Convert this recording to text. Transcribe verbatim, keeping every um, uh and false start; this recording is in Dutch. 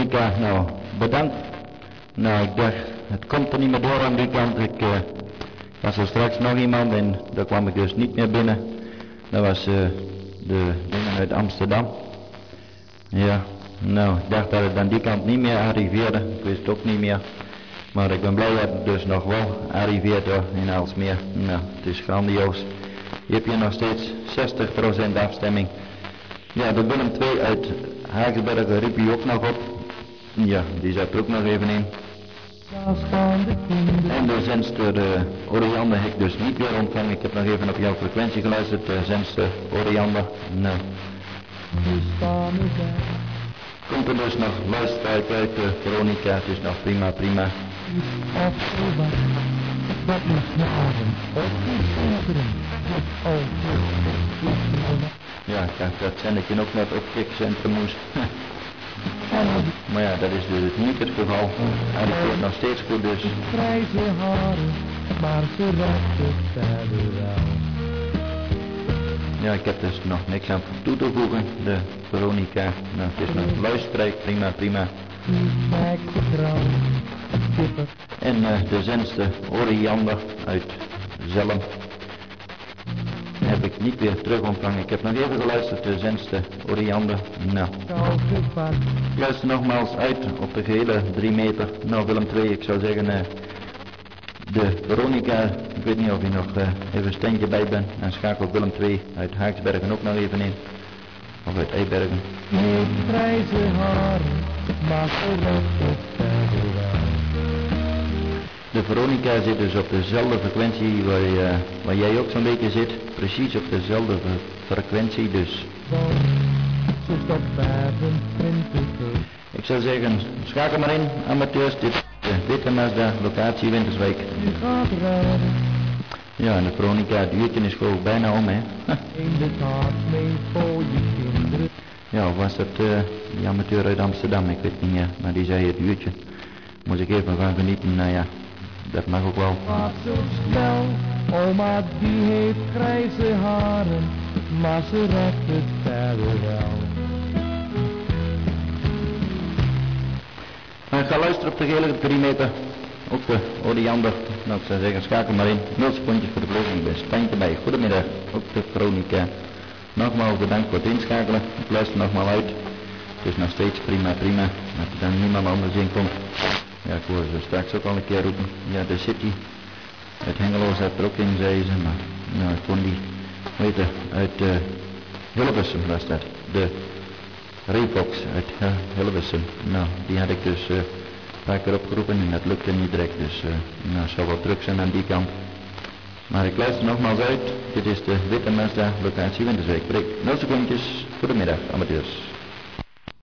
Veronica, nou, bedankt. Nou, ik dacht, het komt er niet meer door aan die kant. Ik uh, was er straks nog iemand en daar kwam ik dus niet meer binnen. Dat was uh, de dingen uit Amsterdam. Ja, nou, ik dacht dat het aan die kant niet meer arriveerde. Ik wist het ook niet meer. Maar ik ben blij dat het dus nog wel arriveert hoor, in Aalsmeer. Nou, het is grandioos. Je hebt hier nog steeds zestig procent afstemming. Ja, de Willem twee uit Haaksbergen riep je ook nog op. Ja, die zat er ook nog even in. En de zendster uh, Oriander heb ik dus niet weer ontvangen. Ik heb nog even op jouw frequentie geluisterd, de zendster Oriander. Nou. Komt er dus nog luisteraar uit, uh, Veronica, het is nog prima, prima. Ja, ik dacht dat zendetje ook net op kickcentrum moest. Maar ja, dat is dus niet het geval. Hij wordt nog steeds goed dus. Grijze haren, maar ze raakt verder wel. Ja, ik heb dus nog niks aan toe te voegen. De Veronica, nou het is nog luisterrijk, prima, prima. En uh, de zendste Oriander uit Zelm heb ik niet weer terug ontvangen. Ik heb nog even geluisterd, de zendste Oriander. Nou, ik luister nogmaals uit op de gehele drie meter. Nou Willem twee, ik zou zeggen, uh, de Veronica, ik weet niet of je nog uh, even een standje bij bent. En schakel Willem twee uit Haaksbergen ook nog even in. Of uit Eibergen. Grijze haren, maar de Veronica zit dus op dezelfde frequentie waar, uh, waar jij ook zo'n beetje zit. Precies op dezelfde frequentie dus. Ik zou zeggen, schakel maar in, amateurs, dit is de Witte Mazda, locatie Winterswijk. Ja, en de Veronica, het uurtje is gewoon bijna om, hè. Ja, of was dat uh, die amateur uit Amsterdam, ik weet niet meer, maar die zei het uurtje. Moest ik even van genieten, nou ja, dat mag ook wel. Wat zo snel, oma die heeft grijze haren, maar ze rekt het verder wel. Maar ik ga luisteren op de gele drie meter, ook de Oriander. Nou, ik zou zeggen, schakel maar in. Nul secoндjes voor de vloging, ik ben Stijntje bij. Goedemiddag, ook de Veronica. Nogmaals bedankt voor het inschakelen. Ik luister nogmaals uit. Het is nog steeds prima, prima. Dat er dan niemand anders in komt. Ja, ik hoor ze straks ook al een keer roepen. Ja, de City uit Hengelo zat er ook in, zei ze. Maar nou, ik kon die weten uit uh, Hilversum was dat. De Refox uit uh, Hilversum. Nou, die had ik dus uh, een paar keer opgeroepen en dat lukte niet direct. Dus uh, nou, het zal wel druk zijn aan die kant. Maar ik luister nogmaals uit. Dit is de Witte Mazda, locatie Winterswijk. Breek nul secondjes. Goedemiddag, amateurs.